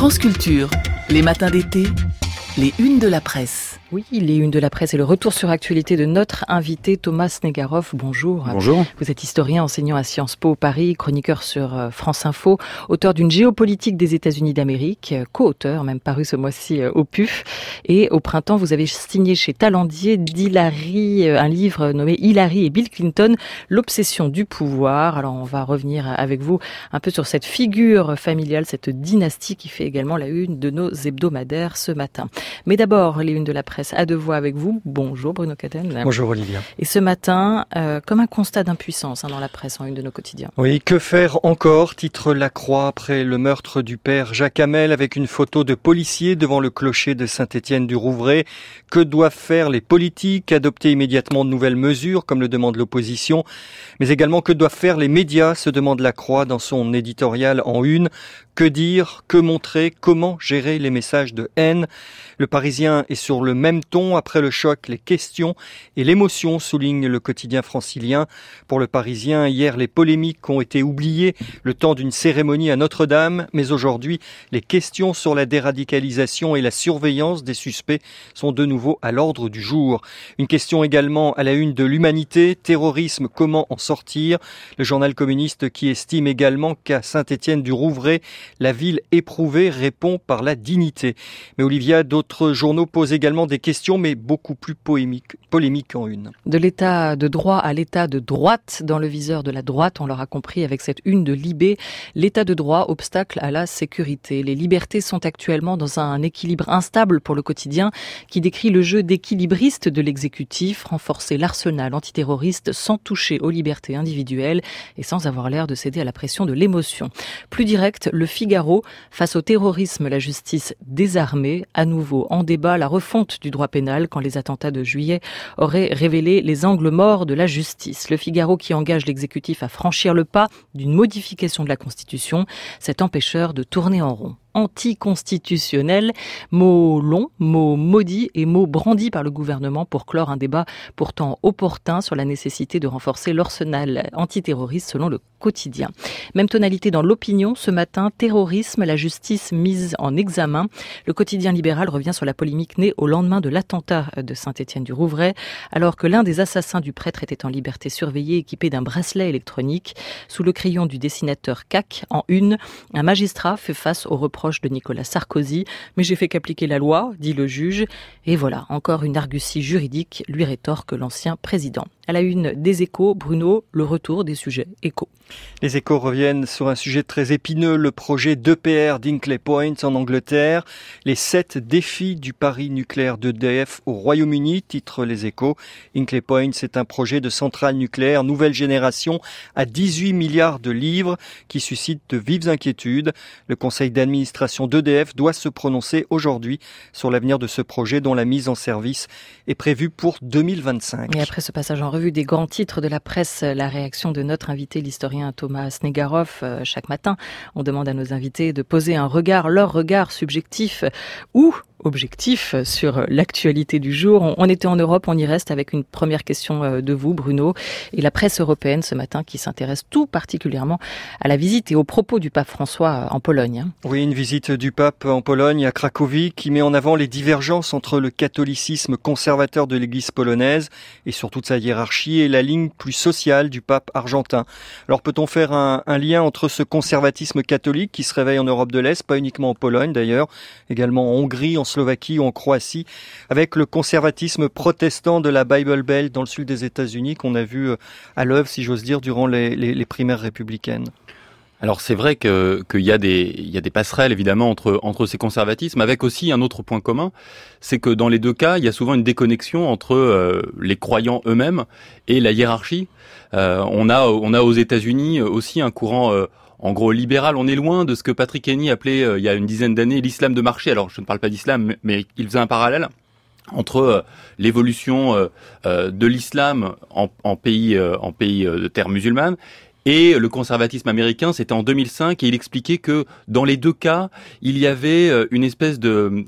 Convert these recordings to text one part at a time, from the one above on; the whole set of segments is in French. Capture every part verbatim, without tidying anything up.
France Culture, les matins d'été, les unes de la presse. Oui, les unes de la presse et le retour sur actualité de notre invité Thomas Snegarov. Bonjour. Bonjour. Vous êtes historien enseignant à Sciences Po Paris, chroniqueur sur France Info, auteur d'une géopolitique des États-Unis d'Amérique, co-auteur, même paru ce mois-ci au P U F. Et au printemps, vous avez signé chez Talendier d'Hillary, un livre nommé Hillary et Bill Clinton, l'obsession du pouvoir. Alors on va revenir avec vous un peu sur cette figure familiale, cette dynastie qui fait également la une de nos hebdomadaires ce matin. Mais d'abord, les unes de la presse à deux voix avec vous. Bonjour Bruno Catene. Bonjour Olivia. Et ce matin, euh, comme un constat d'impuissance hein, dans la presse en une de nos quotidiens. Oui, que faire encore, titre La Croix après le meurtre du père Jacques Hamel avec une photo de policier devant le clocher de Saint-Étienne-du-Rouvray. Que doivent faire les politiques? Adopter immédiatement de nouvelles mesures comme le demande l'opposition. Mais également que doivent faire les médias, se demande La Croix dans son éditorial en une. Que dire? Que montrer? Comment gérer les messages de haine? Le Parisien est sur le même ton. Après le choc, les questions et l'émotion, souligne le quotidien francilien. Pour le Parisien, hier, les polémiques ont été oubliées le temps d'une cérémonie à Notre-Dame. Mais aujourd'hui, les questions sur la déradicalisation et la surveillance des suspects sont de nouveau à l'ordre du jour. Une question également à la une de l'Humanité. Terrorisme, comment en sortir? Le journal communiste qui estime également qu'à Saint-Étienne-du-Rouvray, la ville éprouvée répond par la dignité. Mais Olivia, d'autres journaux posent également des questions, mais beaucoup plus polémiques, polémiques en une. De l'état de droit à l'état de droite, dans le viseur de la droite, on l'aura compris avec cette une de Libé, l'état de droit, obstacle à la sécurité. Les libertés sont actuellement dans un équilibre instable pour le quotidien, qui décrit le jeu d'équilibriste de l'exécutif, renforcer l'arsenal antiterroriste sans toucher aux libertés individuelles et sans avoir l'air de céder à la pression de l'émotion. Plus direct, le Figaro, face au terrorisme, la justice désarmée, à nouveau en débat la refonte du droit pénal quand les attentats de juillet auraient révélé les angles morts de la justice. Le Figaro qui engage l'exécutif à franchir le pas d'une modification de la Constitution, cet empêcheur de tourner en rond. Anticonstitutionnel, mot long, mot maudit et mot brandi par le gouvernement pour clore un débat pourtant opportun sur la nécessité de renforcer l'arsenal antiterroriste selon le quotidien. Même tonalité dans l'opinion ce matin, terrorisme, la justice mise en examen. Le quotidien libéral revient sur la polémique née au lendemain de l'attentat de Saint-Étienne-du-Rouvray, alors que l'un des assassins du prêtre était en liberté surveillée équipé d'un bracelet électronique. Sous le crayon du dessinateur C A C, en une, un magistrat fait face aux reproches de Nicolas Sarkozy, mais j'ai fait qu'appliquer la loi, dit le juge. Et voilà, encore une argutie juridique, lui rétorque l'ancien président. À la une des Échos, Bruno, le retour des sujets échos. Les Échos reviennent sur un sujet très épineux, le projet d'E P R d'Hinkley Point en Angleterre. Les sept défis du pari nucléaire d'E D F au Royaume-Uni, titre les Échos. Hinkley Point, c'est un projet de centrale nucléaire nouvelle génération à dix-huit milliards de livres qui suscite de vives inquiétudes. Le conseil d'administration d'E D F doit se prononcer aujourd'hui sur l'avenir de ce projet dont la mise en service est prévue pour deux mille vingt-cinq. Et après ce passage en revue des grands titres de la presse, la réaction de notre invité, l'historien Thomas Snegarov. Chaque matin, on demande à nos invités de poser un regard, leur regard subjectif ou objectif sur l'actualité du jour. On était en Europe, on y reste avec une première question de vous, Bruno, et la presse européenne ce matin qui s'intéresse tout particulièrement à la visite et aux propos du pape François en Pologne. Oui, une visite du pape en Pologne, à Cracovie, qui met en avant les divergences entre le catholicisme conservateur de l'église polonaise et sur toute sa hiérarchie et la ligne plus sociale du pape argentin. Alors peut-on faire un, un lien entre ce conservatisme catholique qui se réveille en Europe de l'Est, pas uniquement en Pologne d'ailleurs, également en Hongrie, en Slovaquie ou en Croatie, avec le conservatisme protestant de la Bible Belt dans le sud des États-Unis qu'on a vu à l'œuvre, si j'ose dire, durant les, les, les primaires républicaines? Alors c'est vrai que qu'il y a des il y a des passerelles évidemment entre entre ces conservatismes, avec aussi un autre point commun, c'est que dans les deux cas, il y a souvent une déconnexion entre euh, les croyants eux-mêmes et la hiérarchie. Euh, on a on a aux États-Unis aussi un courant euh, en gros libéral. On est loin de ce que Patrick Henry appelait euh, il y a une dizaine d'années l'islam de marché. Alors je ne parle pas d'islam, mais, mais il faisait un parallèle entre euh, l'évolution euh, euh, de l'islam en, en pays euh, en pays euh, de terre musulmane et le conservatisme américain. C'était en deux mille cinq et il expliquait que dans les deux cas, il y avait une espèce de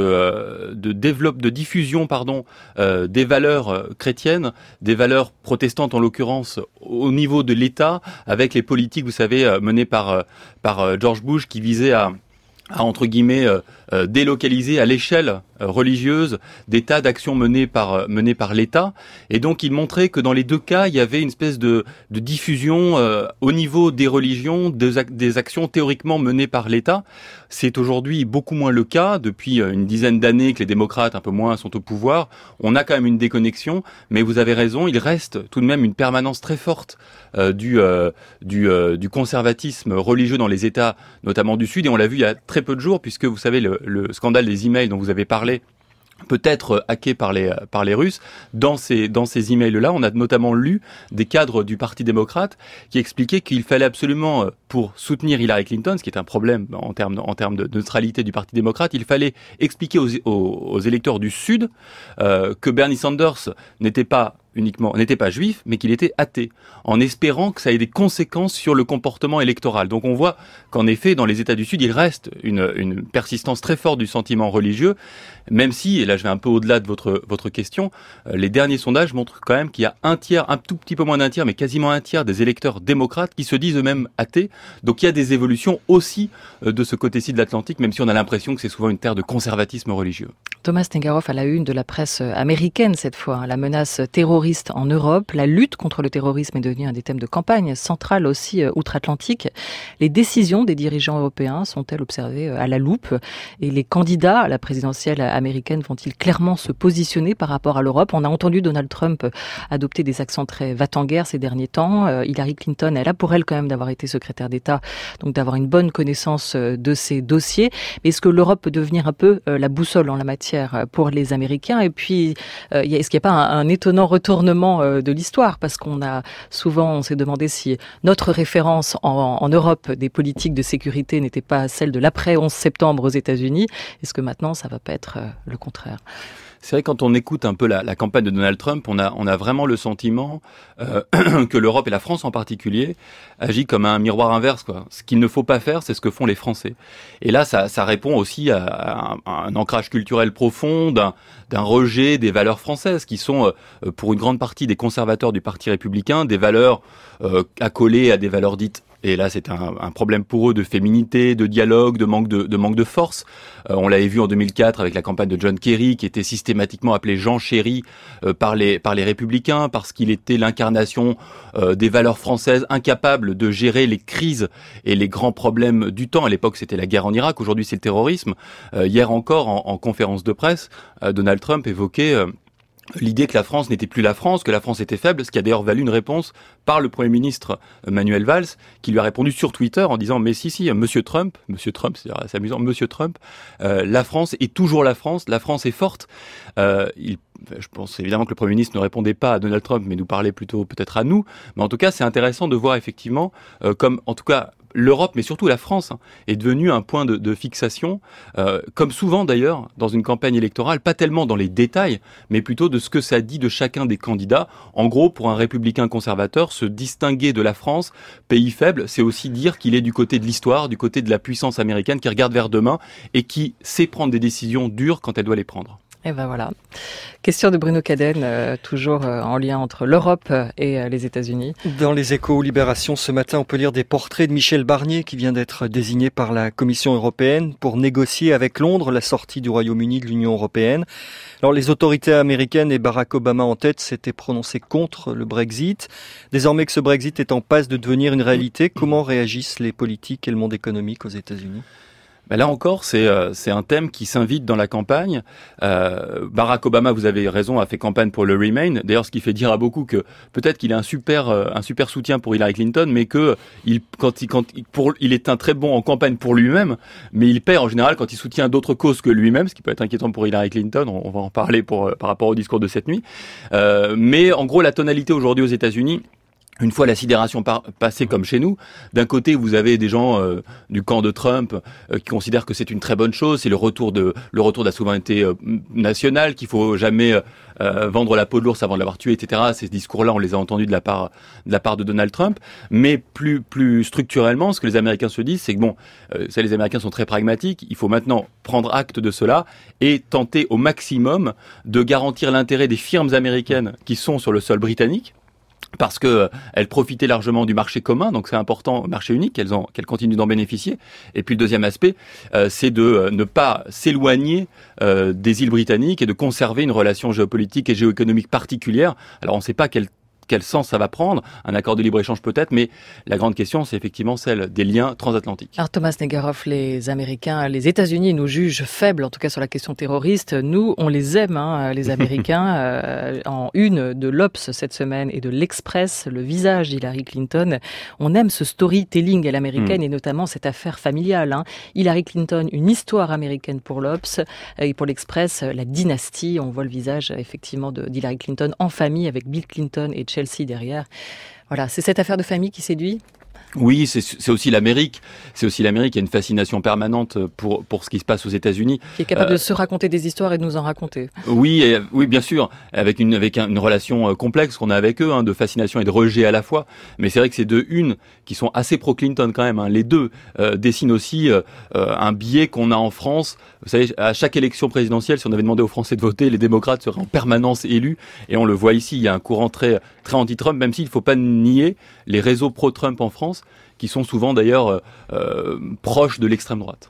de de développe de diffusion pardon euh, des valeurs chrétiennes, des valeurs protestantes en l'occurrence au niveau de l'État, avec les politiques, vous savez, menées par par George Bush qui visaient à à entre guillemets euh, euh, délocaliser à l'échelle euh, religieuse des tas d'actions menées par euh, menées par l'État, et donc il montrait que dans les deux cas il y avait une espèce de, de diffusion euh, au niveau des religions des, ac- des actions théoriquement menées par l'État. C'est aujourd'hui beaucoup moins le cas depuis euh, une dizaine d'années que les démocrates un peu moins sont au pouvoir. On a quand même une déconnexion, mais vous avez raison, il reste tout de même une permanence très forte euh, du euh, du, euh, du conservatisme religieux dans les États, notamment du Sud, et on l'a vu il y a très peu de jours, puisque vous savez le, le scandale des emails dont vous avez parlé, peut-être hacké par les par les Russes. Dans ces dans ces emails-là, on a notamment lu des cadres du Parti démocrate qui expliquaient qu'il fallait absolument, pour soutenir Hillary Clinton, ce qui est un problème en termes en termes de neutralité du Parti démocrate, il fallait expliquer aux aux, aux électeurs du Sud euh, que Bernie Sanders n'était pas uniquement n'était pas juif, mais qu'il était athée, en espérant que ça ait des conséquences sur le comportement électoral. Donc on voit qu'en effet, dans les États du Sud, il reste une, une persistance très forte du sentiment religieux, même si, et là je vais un peu au-delà de votre, votre question, euh, les derniers sondages montrent quand même qu'il y a un tiers, un tout petit peu moins d'un tiers, mais quasiment un tiers des électeurs démocrates qui se disent eux-mêmes athées. Donc il y a des évolutions aussi euh, de ce côté-ci de l'Atlantique, même si on a l'impression que c'est souvent une terre de conservatisme religieux. Thomas Tengerhoff à la une de la presse américaine cette fois, hein, la menace terroriste en Europe, la lutte contre le terrorisme est devenue un des thèmes de campagne central aussi euh, outre-Atlantique. Les décisions des dirigeants européens sont-elles observées euh, à la loupe, et les candidats à la présidentielle américaine vont-ils clairement se positionner par rapport à l'Europe? On a entendu Donald Trump adopter des accents très va-t-en-guerre ces derniers temps. Euh, Hillary Clinton, elle a pour elle quand même d'avoir été secrétaire d'État, donc d'avoir une bonne connaissance euh, de ces dossiers. Mais est-ce que l'Europe peut devenir un peu euh, la boussole en la matière pour les Américains? Et puis, euh, est-ce qu'il n'y a pas un, un étonnant retournement euh, de l'histoire? Parce qu'on a souvent, on s'est demandé si notre référence en, en Europe des politiques de sécurité n'était pas celle de l'après onze septembre aux États-Unis. Est-ce que maintenant, ça va pas être euh, le contraire? C'est vrai, quand on écoute un peu la, la campagne de Donald Trump, on a, on a vraiment le sentiment euh, que l'Europe et la France en particulier agit comme un miroir inverse, quoi. Ce qu'il ne faut pas faire, c'est ce que font les Français. Et là, ça, ça répond aussi à, à, un, à un ancrage culturel profond, d'un, d'un rejet des valeurs françaises, qui sont, euh, pour une grande partie des conservateurs du Parti républicain, des valeurs euh, accolées à des valeurs dites. Et là, c'est un, un problème pour eux de féminité, de dialogue, de manque de, de manque de force. Euh, on l'avait vu en deux mille quatre avec la campagne de John Kerry, qui était systématiquement appelé Jean Chéri euh, par les par les républicains, parce qu'il était l'incarnation euh, des valeurs françaises, incapable de gérer les crises et les grands problèmes du temps. À l'époque, c'était la guerre en Irak. Aujourd'hui, c'est le terrorisme. Euh, hier encore, en, en conférence de presse, euh, Donald Trump évoquait euh, l'idée que la France n'était plus la France, que la France était faible, ce qui a d'ailleurs valu une réponse par le Premier ministre Manuel Valls, qui lui a répondu sur Twitter en disant « Mais si, si, Monsieur Trump, Monsieur Trump, c'est assez amusant, Monsieur Trump, euh, la France est toujours la France, la France est forte. Euh, » il Je pense évidemment que le Premier ministre ne répondait pas à Donald Trump, mais nous parlait plutôt peut-être à nous. Mais en tout cas, c'est intéressant de voir effectivement euh, comme, en tout cas, l'Europe, mais surtout la France, hein, est devenue un point de, de fixation, euh, comme souvent d'ailleurs dans une campagne électorale, pas tellement dans les détails, mais plutôt de ce que ça dit de chacun des candidats. En gros, pour un républicain conservateur, se distinguer de la France, pays faible, c'est aussi dire qu'il est du côté de l'histoire, du côté de la puissance américaine, qui regarde vers demain et qui sait prendre des décisions dures quand elle doit les prendre. Et ben voilà. Question de Bruno Cadenne, euh, toujours euh, en lien entre l'Europe et euh, les États-Unis. Dans les Échos Libération ce matin, on peut lire des portraits de Michel Barnier qui vient d'être désigné par la Commission européenne pour négocier avec Londres la sortie du Royaume-Uni de l'Union européenne. Alors les autorités américaines et Barack Obama en tête s'étaient prononcés contre le Brexit. Désormais que ce Brexit est en passe de devenir une réalité, comment réagissent les politiques et le monde économique aux États-Unis ? Ben là encore, c'est euh, c'est un thème qui s'invite dans la campagne. Euh, Barack Obama, vous avez raison, a fait campagne pour le Remain. D'ailleurs, ce qui fait dire à beaucoup que peut-être qu'il a un super euh, un super soutien pour Hillary Clinton, mais que il quand il quand il, pour il est un très bon en campagne pour lui-même, mais il perd en général quand il soutient d'autres causes que lui-même, ce qui peut être inquiétant pour Hillary Clinton. On, on va en parler pour euh, par rapport au discours de cette nuit. Euh, mais en gros, la tonalité aujourd'hui aux États-Unis. Une fois la sidération par, passée comme chez nous, d'un côté vous avez des gens euh, du camp de Trump euh, qui considèrent que c'est une très bonne chose, c'est le retour de le retour de la souveraineté euh, nationale, qu'il faut jamais euh, vendre la peau de l'ours avant de l'avoir tué, et cetera. Ces discours-là, on les a entendus de la part de la part de Donald Trump. Mais plus plus structurellement, ce que les Américains se disent, c'est que bon, euh, ça, les Américains sont très pragmatiques. Il faut maintenant prendre acte de cela et tenter au maximum de garantir l'intérêt des firmes américaines qui sont sur le sol britannique. parce que euh, elles profitaient largement du marché commun, donc c'est important, marché unique, qu'elles, en, qu'elles continuent d'en bénéficier. Et puis le deuxième aspect, euh, c'est de euh, ne pas s'éloigner euh, des îles britanniques et de conserver une relation géopolitique et géoéconomique particulière. Alors on ne sait pas quelle quel sens ça va prendre, un accord de libre-échange peut-être, mais la grande question, c'est effectivement celle des liens transatlantiques. Alors Thomas Negaroff, les Américains, les États-Unis nous jugent faibles, en tout cas sur la question terroriste. Nous, on les aime, hein, les Américains. euh, en une de l'Obs cette semaine et de l'Express, le visage d'Hillary Clinton. On aime ce storytelling à l'américaine mmh. et notamment cette affaire familiale. Hein. Hillary Clinton, une histoire américaine pour l'Obs et pour l'Express, la dynastie. On voit le visage effectivement de, d'Hillary Clinton en famille avec Bill Clinton et Chelsea derrière. Voilà, c'est cette affaire de famille qui séduit ? Oui, c'est, c'est aussi l'Amérique. C'est aussi l'Amérique. Il y a une fascination permanente pour pour ce qui se passe aux États-Unis. Qui est capable euh, de se raconter des histoires et de nous en raconter. Oui, et, oui, bien sûr, avec une avec une relation complexe qu'on a avec eux, hein, de fascination et de rejet à la fois. Mais c'est vrai que ces deux unes qui sont assez pro-Clinton quand même. Hein, les deux euh, dessinent aussi euh, un biais qu'on a en France. Vous savez, à chaque élection présidentielle, si on avait demandé aux Français de voter, les démocrates seraient en permanence élus. Et on le voit ici, il y a un courant très très anti-Trump, même s'il ne faut pas nier les réseaux pro-Trump en France, qui sont souvent d'ailleurs euh, proches de l'extrême droite.